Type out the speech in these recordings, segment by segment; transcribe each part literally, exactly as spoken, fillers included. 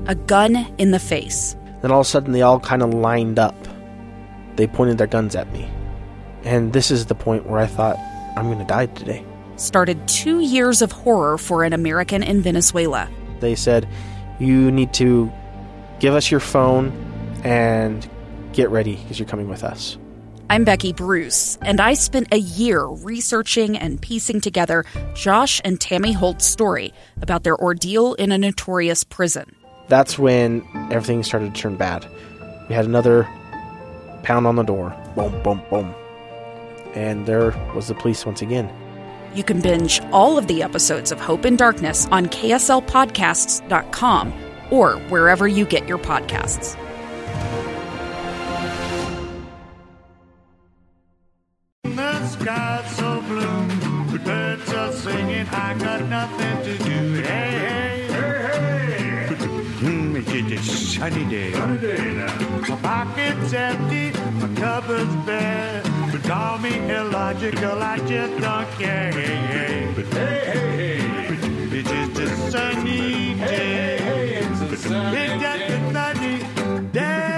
a gun in the face. Then all of a sudden they all kind of lined up. They pointed their guns at me. And this is the point where I thought, I'm going to die today. Started two years of horror for an American in Venezuela. They said, you need to give us your phone and get ready because you're coming with us. I'm Becky Bruce, and I spent a year researching and piecing together Josh and Tammy Holt's story about their ordeal in a notorious prison. That's when everything started to turn bad. We had another pound on the door. Boom, boom, boom. And there was the police once again. You can binge all of the episodes of Hope in Darkness on K S L podcasts dot com or wherever you get your podcasts. The sky's so blue, the birds are singing, I got nothing to do. Hey, hey, hey, hey. Mm, it's a sunny day. Sunny day now. My pocket's empty, my cupboard's bare. But call me illogical, I just don't care. Hey, hey, but hey, hey, hey. It's just a sunny day. Hey, hey, hey, it's a sunny day. It's just a sunny day.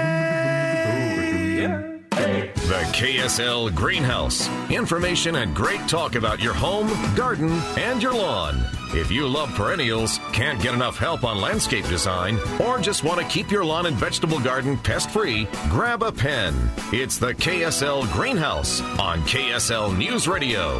The K S L Greenhouse. Information and great talk about your home, garden, and your lawn. If you love perennials, can't get enough help on landscape design, or just want to keep your lawn and vegetable garden pest-free, grab a pen. It's the K S L Greenhouse on K S L News Radio.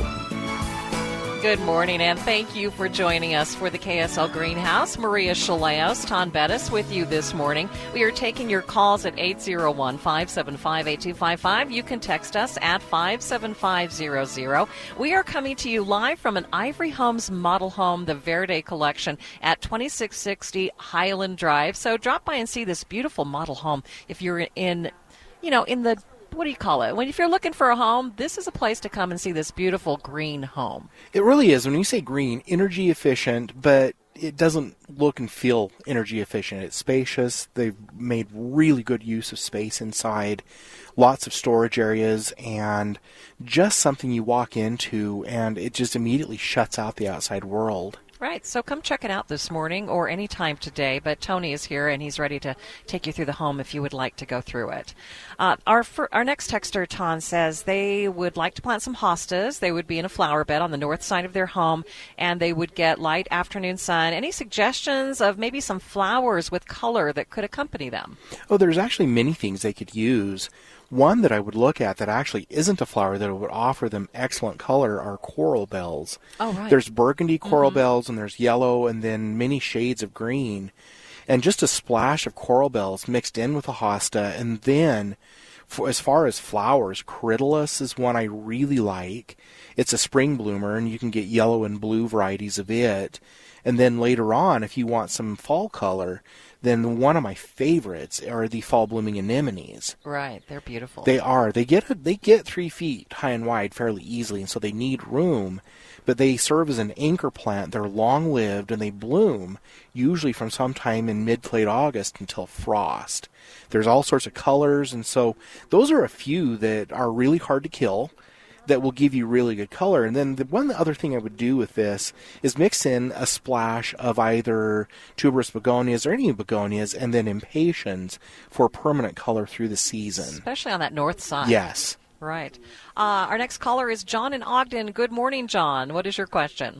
Good morning, and thank you for joining us for the K S L Greenhouse. Maria Chaleos, Ton Bettis with you this morning. We are taking your calls at eight zero one, five seven five, eight two five five. You can text us at five seven five zero zero. We are coming to you live from an Ivory Homes model home, the Verde Collection, at twenty-six sixty Highland Drive. So drop by and see this beautiful model home if you're in, you know, in the what do you call it? When if you're looking for a home, this is a place to come and see this beautiful green home. It really is. When you say green, energy efficient, but it doesn't look and feel energy efficient. It's spacious. They've made really good use of space inside, lots of storage areas, and just something you walk into and it just immediately shuts out the outside world. Right, so come check it out this morning or any time today, but Tony is here and he's ready to take you through the home if you would like to go through it. Uh, our fir- our next texter, Ton, says they would like to plant some hostas. They would be in a flower bed on the north side of their home, and they would get light afternoon sun. Any suggestions of maybe some flowers with color that could accompany them? Oh, there's actually many things they could use. One that I would look at that actually isn't a flower that would offer them excellent color are coral bells. Oh, right. There's burgundy coral mm-hmm. bells, and there's yellow, and then many shades of green. And just a splash of coral bells mixed in with a hosta. And then, for, as far as flowers, Crydalis is one I really like. It's a spring bloomer, and you can get yellow and blue varieties of it. And then later on, if you want some fall color, then one of my favorites are the fall blooming anemones. Right, they're beautiful. They are. They get they get three feet high and wide fairly easily, and so they need room. But they serve as an anchor plant. They're long-lived, and they bloom usually from sometime in mid to late August until frost. There's all sorts of colors, and so those are a few that are really hard to kill, that will give you really good color. And then the one other thing I would do with this is mix in a splash of either tuberous begonias or any begonias, and then impatiens for permanent color through the season. Especially on that north side. Yes. Right. Uh, our next caller is John in Ogden. Good morning, John. What is your question?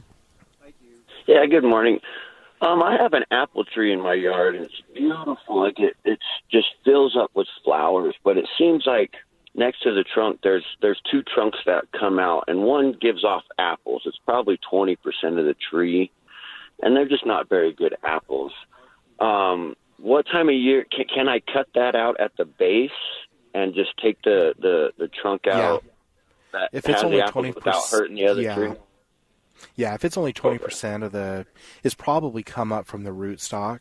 Yeah, good morning. Um, I have an apple tree in my yard, and it's beautiful. Like it, it just fills up with flowers, but it seems like next to the trunk, there's there's two trunks that come out, and one gives off apples. It's probably twenty percent of the tree, and they're just not very good apples. Um, what time of year can, can I cut that out at the base and just take the, the, the trunk out? Yeah. That if it's has only the apples twenty percent, without hurting the other yeah. tree? Yeah, if it's only twenty percent of the, it's probably come up from the rootstock,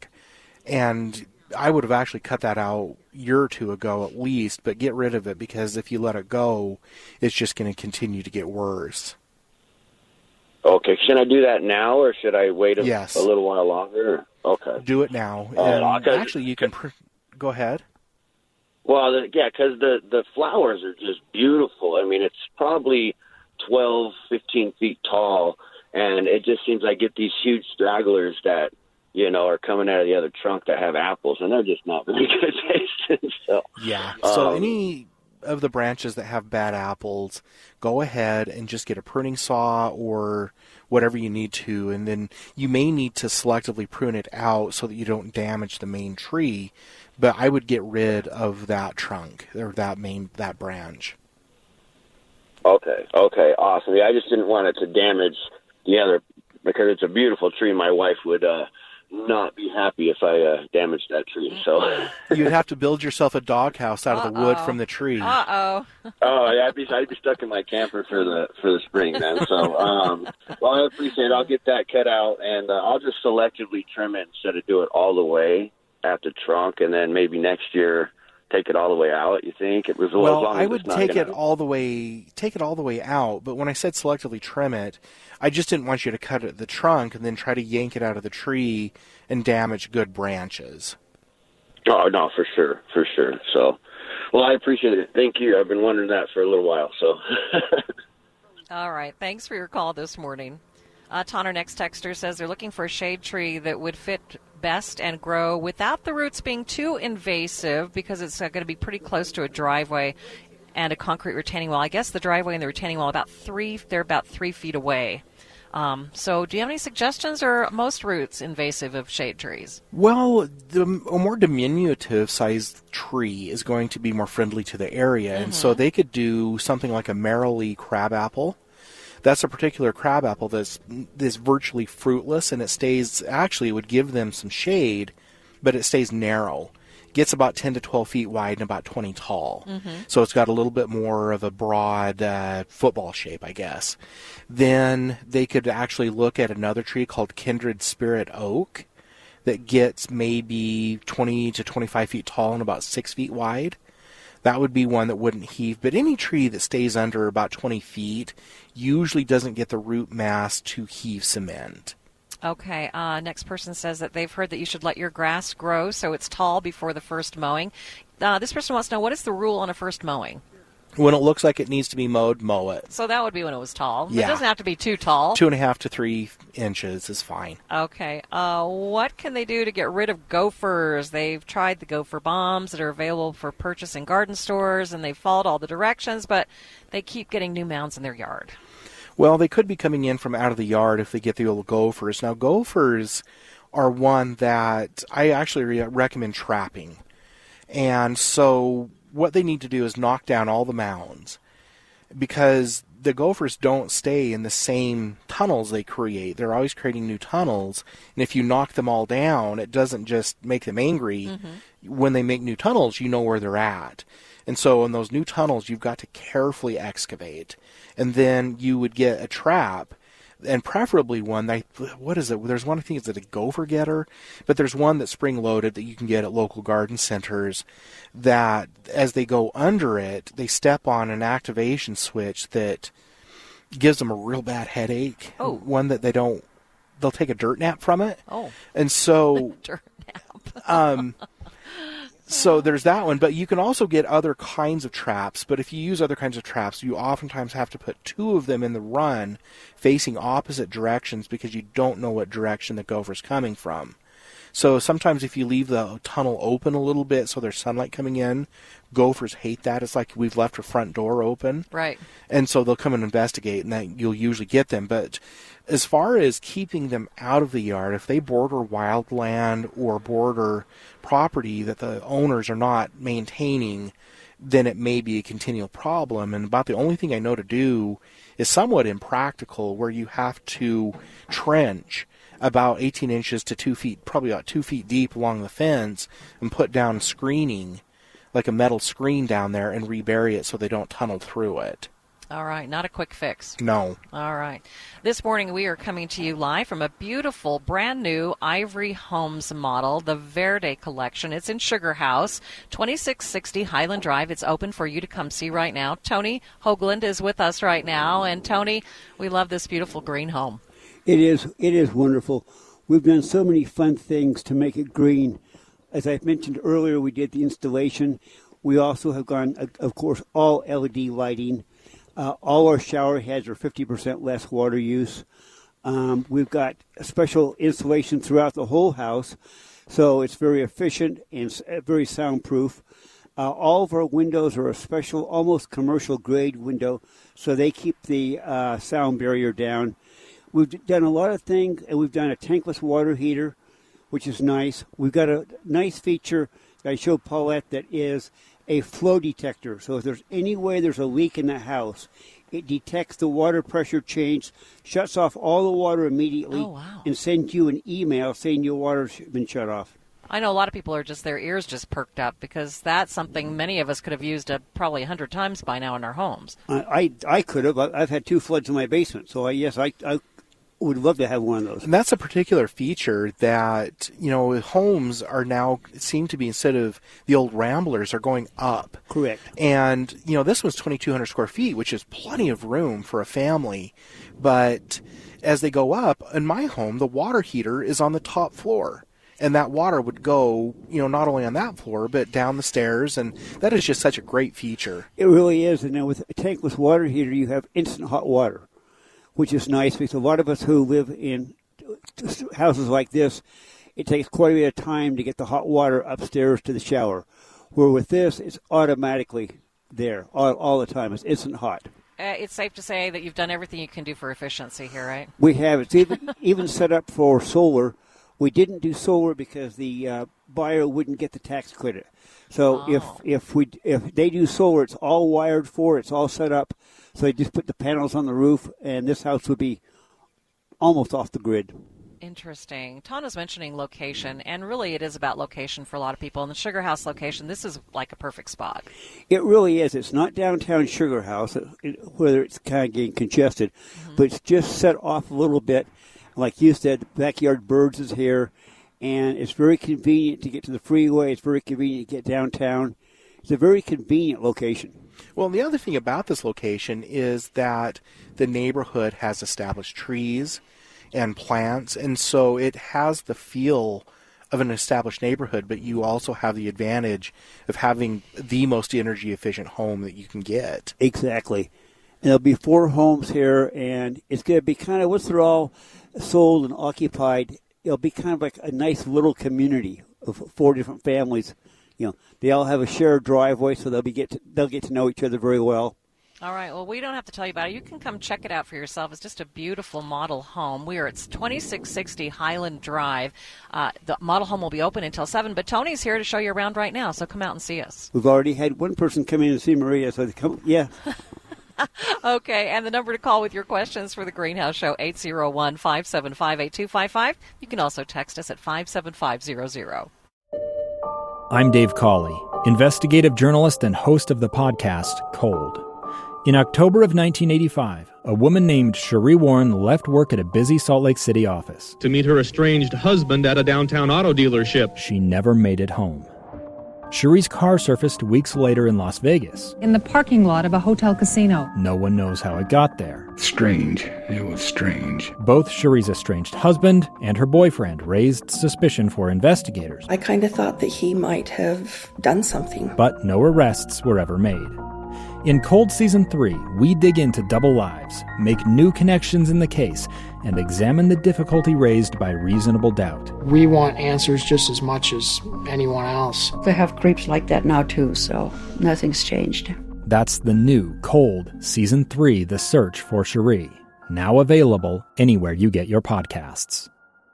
and I would have actually cut that out a year or two ago at least, but get rid of it, because if you let it go, it's just going to continue to get worse. Okay, should I do that now, or should I wait a, yes. a little while longer? Okay. Do it now. Uh, and actually, you can, pr- go ahead. Well, the, yeah, because the, the flowers are just beautiful. I mean, it's probably twelve, fifteen feet tall, and it just seems like I get these huge stragglers that you know, are coming out of the other trunk that have apples, and they're just not very good tasting. So, yeah. So um, any of the branches that have bad apples, go ahead and just get a pruning saw or whatever you need to, and then you may need to selectively prune it out so that you don't damage the main tree. But I would get rid of that trunk or that main that branch. Okay, okay, awesome. Yeah, I just didn't want it to damage the other, because it's a beautiful tree. My wife would uh, not be happy if I uh, damaged that tree. So you'd have to build yourself a doghouse out of the wood from the tree. Uh-oh. Oh, yeah, I'd be I'd be stuck in my camper for the for the spring then. So, um, well, I appreciate it. I'll get that cut out, and uh, I'll just selectively trim it instead of do it all the way at the trunk, and then maybe next year take it all the way out. You think it was well? Well, as long I as would it's not take gonna... it all the way, take it all the way out. But when I said selectively trim it, I just didn't want you to cut it at the trunk and then try to yank it out of the tree and damage good branches. Oh no, for sure, for sure. So, well, I appreciate it. Thank you. I've been wondering that for a little while. So. All right. Thanks for your call this morning. Uh, Ton, our next texter, says they're looking for a shade tree that would fit best and grow without the roots being too invasive, because it's uh, going to be pretty close to a driveway and a concrete retaining wall. I guess the driveway and the retaining wall about three they're about three feet away. Um, so do you have any suggestions, or are most roots invasive of shade trees? Well, the, a more diminutive sized tree is going to be more friendly to the area, mm-hmm. and so they could do something like a Merrily crabapple. That's a particular crabapple that's, that's virtually fruitless, and it stays, actually it would give them some shade, but it stays narrow. It gets about ten to twelve feet wide and about twenty tall. Mm-hmm. So it's got a little bit more of a broad uh, football shape, I guess. Then they could actually look at another tree called Kindred Spirit Oak that gets maybe twenty to twenty-five feet tall and about six feet wide. That would be one that wouldn't heave. But any tree that stays under about twenty feet usually doesn't get the root mass to heave cement. Okay. Uh, next person says that they've heard that you should let your grass grow so it's tall before the first mowing. Uh, this person wants to know, what is the rule on a first mowing? When it looks like it needs to be mowed, mow it. So that would be when it was tall. Yeah. It doesn't have to be too tall. Two and a half to three inches is fine. Okay. Uh, what can they do to get rid of gophers? They've tried the gopher bombs that are available for purchase in garden stores, and they've followed all the directions, but they keep getting new mounds in their yard. Well, they could be coming in from out of the yard if they get the old gophers. Now, gophers are one that I actually re- recommend trapping. And so what they need to do is knock down all the mounds, because the gophers don't stay in the same tunnels they create. They're always creating new tunnels, and if you knock them all down, it doesn't just make them angry. Mm-hmm. When they make new tunnels, you know where they're at. And so in those new tunnels, you've got to carefully excavate. And then you would get a trap, and preferably one that, what is it? There's one, I think it's a gopher getter, but there's one that's spring-loaded that you can get at local garden centers that, as they go under it, they step on an activation switch that gives them a real bad headache. Oh. One that they don't, they'll take a dirt nap from it. Oh. And so... dirt nap. um... So there's that one, but you can also get other kinds of traps. But if you use other kinds of traps, you oftentimes have to put two of them in the run facing opposite directions, because you don't know what direction the gopher's coming from. So sometimes if you leave the tunnel open a little bit so there's sunlight coming in, gophers hate that. It's like we've left our front door open. Right. And so they'll come and investigate, and that you'll usually get them. But as far as keeping them out of the yard, if they border wildland or border property that the owners are not maintaining, then it may be a continual problem. And about the only thing I know to do is somewhat impractical, where you have to trench about eighteen inches to two feet, probably about two feet deep along the fence, and put down screening, like a metal screen down there, and rebury it so they don't tunnel through it. All right, not a quick fix. No. All right. This morning we are coming to you live from a beautiful, brand new Ivory Homes model, the Verde Collection. It's in Sugar House, twenty-six sixty Highland Drive. It's open for you to come see right now. Tony Hoagland is with us right now. And Tony, we love this beautiful green home. It is, it is wonderful. We've done so many fun things to make it green. As I mentioned earlier, we did the installation. We also have gone, of course, all L E D lighting. Uh, all our shower heads are fifty percent less water use. Um, we've got a special insulation throughout the whole house, so it's very efficient and s- very soundproof. Uh, all of our windows are a special, almost commercial-grade window, so they keep the uh, sound barrier down. We've d- done a lot of things, and we've done a tankless water heater, which is nice. We've got a nice feature that I showed Paulette that is a flow detector. So if there's any way there's a leak in the house, it detects the water pressure change, shuts off all the water immediately, Oh, wow. and sends you an email saying your water's been shut off. I know a lot of people are just, their ears just perked up because that's something many of us could have used uh, probably a hundred times by now in our homes. I I, I could have. I- I've had two floods in my basement, so I, yes, I, I would love to have one of those. And that's a particular feature that, you know, homes are now, seem to be, instead of the old Ramblers, are going up. Correct. And, you know, this one's twenty-two hundred square feet, which is plenty of room for a family. But as they go up, in my home, the water heater is on the top floor. And that water would go, you know, not only on that floor, but down the stairs. And that is just such a great feature. It really is. And now with a tankless water heater, you have instant hot water, which is nice because a lot of us who live in houses like this, it takes quite a bit of time to get the hot water upstairs to the shower. Where with this, it's automatically there all, all the time. It's instant hot. Uh, it's safe to say that you've done everything you can do for efficiency here, right? We have it's even even set up for solar. We didn't do solar because the uh, buyer wouldn't get the tax credit. So Oh. if if we if they do solar, it's all wired for, it's all set up. So they just put the panels on the roof, and this house would be almost off the grid. Interesting. Ton was mentioning location, and really it is about location for a lot of people. In the Sugar House location, this is like a perfect spot. It really is. It's not downtown Sugar House, it, it, whether it's kind of getting congested, Mm-hmm. but it's just set off a little bit. Like you said, Backyard Birds is here, and it's very convenient to get to the freeway. It's very convenient to get downtown. It's a very convenient location. Well, the other thing about this location is that the neighborhood has established trees and plants, and so it has the feel of an established neighborhood, but you also have the advantage of having the most energy-efficient home that you can get. Exactly. And there'll be four homes here, and it's going to be kind of, once they're all sold and occupied, it'll be kind of like a nice little community of four different families. You know, they all have a shared driveway, so they'll be get to, they'll get to know each other very well. All right. Well, we don't have to tell you about it. You can come check it out for yourself. It's just a beautiful model home. We are at twenty-six sixty Highland Drive. Uh, the model home will be open until seven, but Tony's here to show you around right now, so come out and see us. We've already had one person come in and see Maria, so they come, yeah. Okay, and the number to call with your questions for the Greenhouse Show, eight zero one, five seven five, eight two five five. You can also text us at five seven five zero zero. I'm Dave Cawley, investigative journalist and host of the podcast Cold. In October of nineteen eighty-five, a woman named Cherie Warren left work at a busy Salt Lake City office to meet her estranged husband at a downtown auto dealership. She never made it home. Cherie's car surfaced weeks later in Las Vegas. In the parking lot of a hotel casino. No one knows how it got there. Strange. It was strange. Both Cherie's estranged husband and her boyfriend raised suspicion for investigators. I kind of thought that he might have done something. But no arrests were ever made. In Cold Season three, we dig into double lives, make new connections in the case, and examine the difficulty raised by reasonable doubt. We want answers just as much as anyone else. They have creeps like that now, too, so nothing's changed. That's the new Cold Season three, The Search for Cherie, now available anywhere you get your podcasts.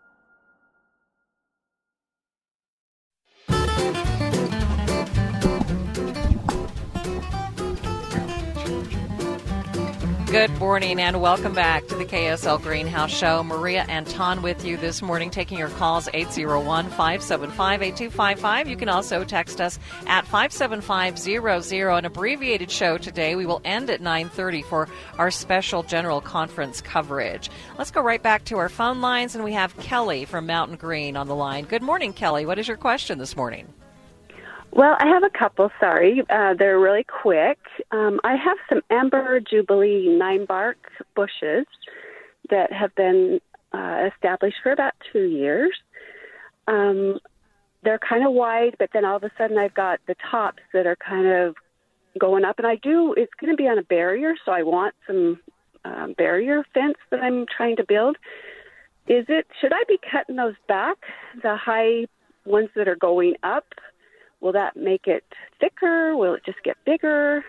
Good morning and welcome back to the K S L Greenhouse Show. Maria and Ton with you this morning, taking your calls eight zero one, five seven five, eight two five five. You can also text us at five seven five zero zero. An abbreviated show today. We will end at nine thirty for our special general conference coverage. Let's go right back to our phone lines, and we have Kelly from Mountain Green on the line. Good morning, Kelly. What is your question this morning? Well, I have a couple, sorry. Uh, they're really quick. Um, I have some Amber Jubilee nine bark bushes that have been uh, established for about two years. Um, they're kind of wide, but then all of a sudden I've got the tops that are kind of going up. And I do, it's going to be on a barrier, so I want some um, barrier fence that I'm trying to build. Is it, should I be cutting those back, the high ones that are going up? Will that make it thicker? Will it just get bigger?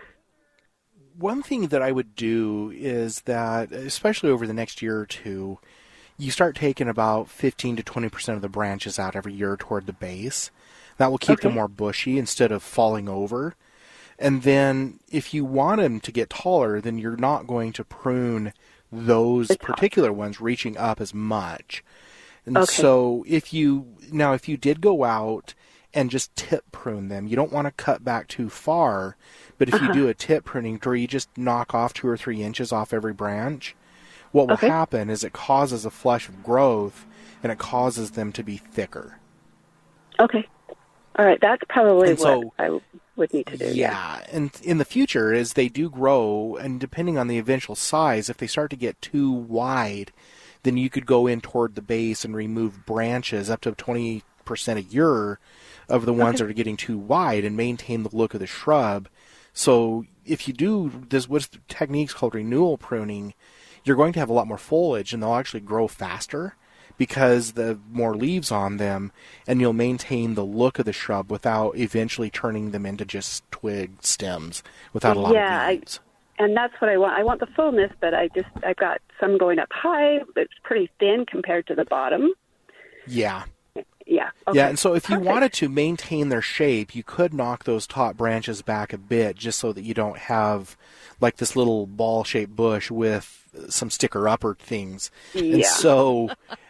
One thing that I would do is that, especially over the next year or two, you start taking about fifteen to twenty percent of the branches out every year toward the base. That will keep Okay. them more bushy instead of falling over. And then if you want them to get taller, then you're not going to prune those particular ones reaching up as much. And Okay. so if you, now if you did go out and just tip prune them, you don't want to cut back too far, but if Uh-huh. you do a tip pruning where you just knock off two or three inches off every branch, what will Okay. happen is it causes a flush of growth and it causes them to be thicker. Okay. All right. That's probably And what so- I would need to do. Yeah, and in the future, as they do grow, and depending on the eventual size, if they start to get too wide, then you could go in toward the base and remove branches up to twenty percent a year of the ones Okay. that are getting too wide and maintain the look of the shrub. So if you do this, what's the techniques called renewal pruning, you're going to have a lot more foliage and they'll actually grow faster because the more leaves on them, and you'll maintain the look of the shrub without eventually turning them into just twig stems without a lot yeah, of leaves. I, and that's what I want. I want the fullness, but I just I've got some going up high, but it's pretty thin compared to the bottom. Yeah. Yeah. Okay. Yeah, and so if you Perfect. wanted to maintain their shape, you could knock those top branches back a bit just so that you don't have like this little ball-shaped bush with some sticker-upper things. And Yeah. so,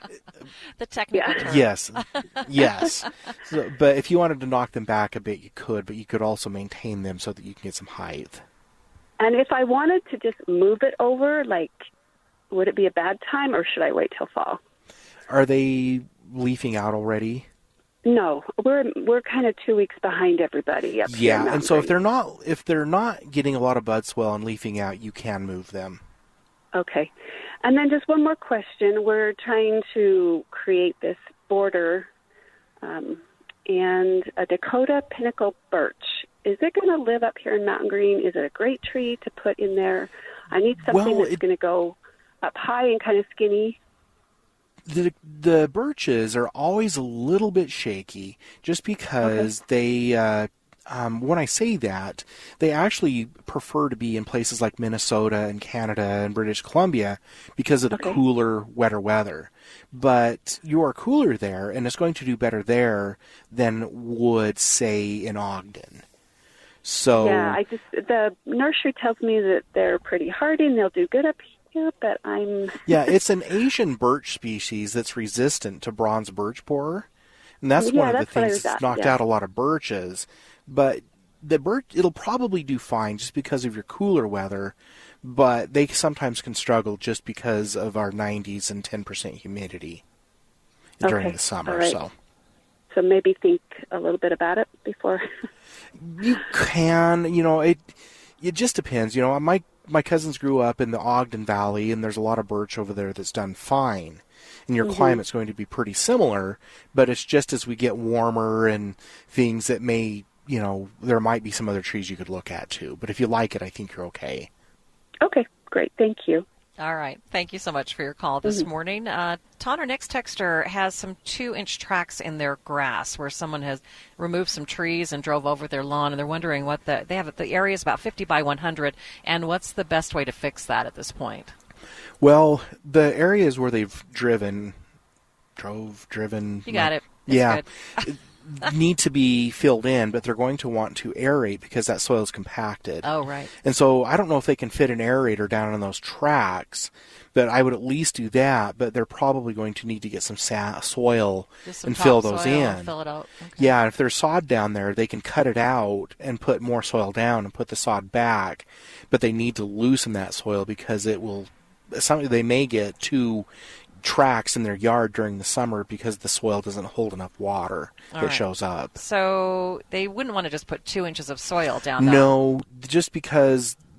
The technical term. yes, yes. So, but if you wanted to knock them back a bit, you could, but you could also maintain them so that you can get some height. And if I wanted to just move it over, like, would it be a bad time, or should I wait till fall? Are they leafing out already? No, we're we're kind of two weeks behind everybody up here. Yeah, in and so if Mountain they're not if they're not getting a lot of bud swell and leafing out, you can move them. Green. Okay, and then just one more question. We're trying to create this border, um, and a Dakota pinnacle birch. Is it going to live up here in Mountain Green? Is it a great tree to put in there? I need something Well, that's it- going to go up high and kind of skinny. The the birches are always a little bit shaky, just because they. Uh, um, when I say that, they actually prefer to be in places like Minnesota and Canada and British Columbia because of the Okay. cooler, wetter weather. But you are cooler there, and it's going to do better there than would, say, in Ogden. So Yeah, I just the nursery tells me that they're pretty hardy and they'll do good up here, but I'm yeah, it's an Asian birch species that's resistant to bronze birch borer, and that's Yeah, one of the that's what I things was that's at, knocked yeah. out a lot of birches. But the birch, it'll probably do fine just because of your cooler weather, but they sometimes can struggle just because of our nineties and ten percent humidity during Okay, the summer. all right. So so maybe think a little bit about it before. you can, you know, it it just depends. You know, my my cousins grew up in the Ogden Valley, and there's a lot of birch over there that's done fine. And your Mhm. climate's going to be pretty similar, but it's just as we get warmer and things that may, you know, there might be some other trees you could look at too. But if you like it, I think you're okay. Okay, great. Thank you. All right. Thank you so much for your call this Mhm. morning. Uh, Ton, our next texter, has some two-inch tracks in their grass where someone has removed some trees and drove over their lawn, and they're wondering what the they have. The area is about fifty by one hundred, and what's the best way to fix that at this point? Well, the areas where they've driven, drove, driven. You got it. It's yeah. good. need to be filled in, but they're going to want to aerate because that soil is compacted. Oh, right. And so I don't know if they can fit an aerator down in those tracks, but I would at least do that. But they're probably going to need to get some sa- soil Just some and fill those topsoil in. and fill it out. Okay. Yeah, and if there's sod down there, they can cut it out and put more soil down and put the sod back. But they need to loosen that soil because it will. Some, they may get two tracks in their yard during the summer because the soil doesn't hold enough water All that right. shows up. So they wouldn't want to just put two inches of soil down. Though. No, just because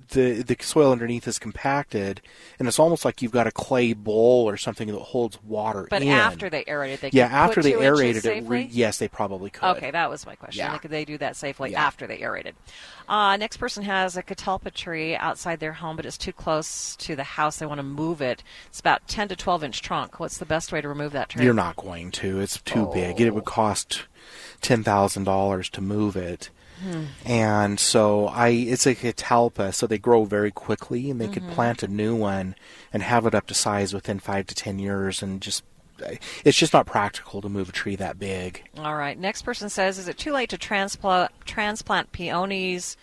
the the soil underneath is compacted, and it's almost like you've got a clay bowl or something that holds water but in. But after they aerated, they yeah, could after put they two aerated inches it, re- safely? yes, they probably could. Okay, that was my question. Yeah. Like, could they do that safely Yeah. after they aerated? Uh, next person has a catalpa tree outside their home, but it's too close to the house. They want to move it. It's about ten to twelve inch trunk. What's the best way to remove that tree? You're not going to. It's too Oh. big. It would cost ten thousand dollars to move it. Hmm. And so I, it's a catalpa, so they grow very quickly, and they could Mhm. plant a new one and have it up to size within five to ten years, and just it's just not practical to move a tree that big. All right. Next person says, is it too late to transplant transplant peonies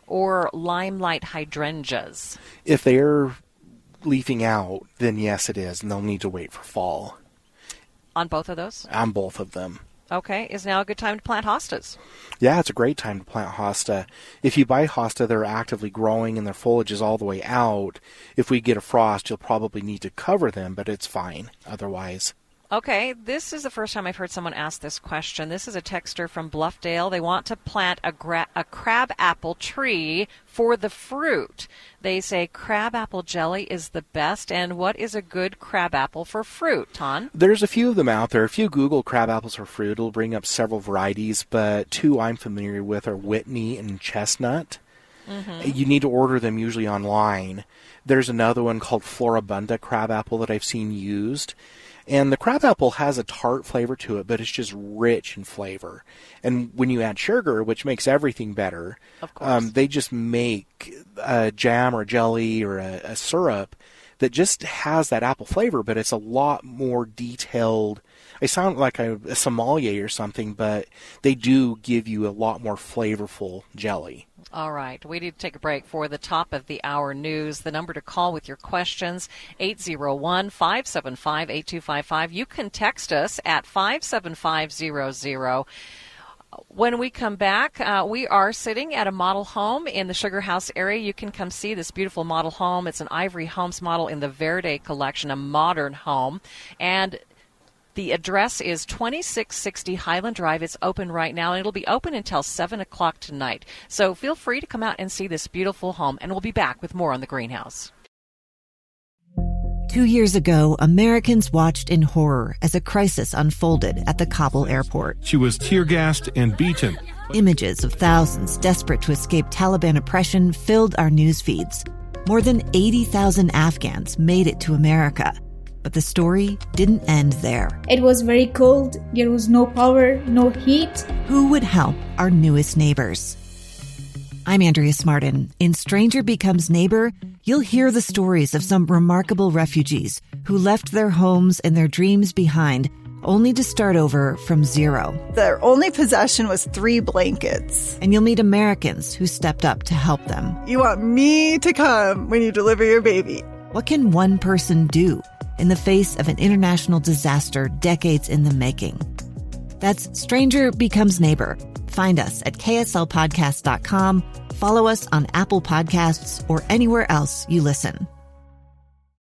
or limelight hydrangeas? If they're leafing out, then yes, it is, and they'll need to wait for fall. On both of those? On both of them. Okay. Is now a good time to plant hostas? Yeah, it's a great time to plant hosta. If you buy hosta, they're actively growing and their foliage is all the way out. If we get a frost, you'll probably need to cover them, but it's fine otherwise. Okay, this is the first time I've heard someone ask this question. This is a texter from Bluffdale. They want to plant a, gra- a crab apple tree for the fruit. They say crab apple jelly is the best. And what is a good crab apple for fruit, Ton? There's a few of them out there. If you Google crab apples for fruit, it'll bring up several varieties, but two I'm familiar with are Whitney and Chestnut. Mm-hmm. You need to order them usually online. There's another one called Floribunda crab apple that I've seen used. And the crab apple has a tart flavor to it, but it's just rich in flavor. And when you add sugar, which makes everything better, of course. Um, they just make a jam or a jelly or a, a syrup that just has that apple flavor, but it's a lot more detailed. I sound like a, a sommelier or something, but they do give you a lot more flavorful jelly. All right. We need to take a break for the top of the hour news. The number to call with your questions, eight zero one, five seven five, eight two five five. You can text us at five seven five zero zero. When we come back, uh, we are sitting at a model home in the Sugar House area. You can come see this beautiful model home. It's an Ivory Homes model in the Verde collection, a modern home. And the address is twenty-six sixty Highland Drive. It's open right now, and it'll be open until seven o'clock tonight. So feel free to come out and see this beautiful home, and we'll be back with more on The Greenhouse. Two years ago, Americans watched in horror as a crisis unfolded at the Kabul airport. She was tear-gassed and beaten. Images of thousands desperate to escape Taliban oppression filled our news feeds. More than eighty thousand Afghans made it to America. But the story didn't end there. It was very cold. There was no power, no heat. Who would help our newest neighbors? I'm Andrea Smartin. In Stranger Becomes Neighbor, you'll hear the stories of some remarkable refugees who left their homes and their dreams behind, only to start over from zero. Their only possession was three blankets. And you'll meet Americans who stepped up to help them. You want me to come when you deliver your baby. What can one person do in the face of an international disaster decades in the making? That's Stranger Becomes Neighbor. Find us at K S L podcast dot com. Follow us on Apple Podcasts or anywhere else you listen.